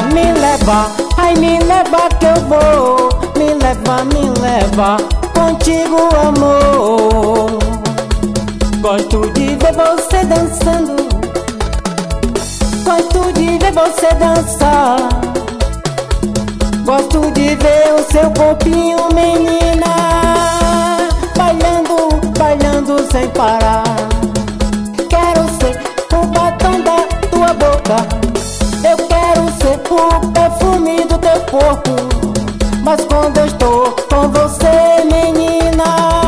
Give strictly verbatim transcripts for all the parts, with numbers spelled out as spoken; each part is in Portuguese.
me leva, ai me leva que eu vou. Me leva, me leva, contigo amor. Gosto de ver você dançando, gosto de ver você dançar. Gosto de ver o seu corpinho, menina, bailando, bailando sem parar. Quero ser o batom da tua boca, eu quero ser o perfume do teu corpo. Mas quando eu estou com você, menina,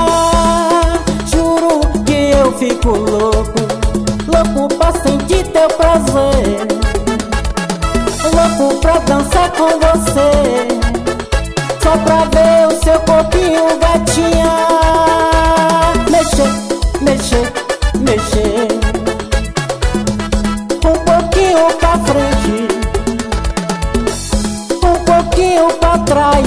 juro que eu fico louco, louco pra sentir teu prazer, louco pra dançar com você, só pra ver o seu corpinho, gatinha, mexer, mexer, mexer, um pouquinho pra frente, um pouquinho pra trás.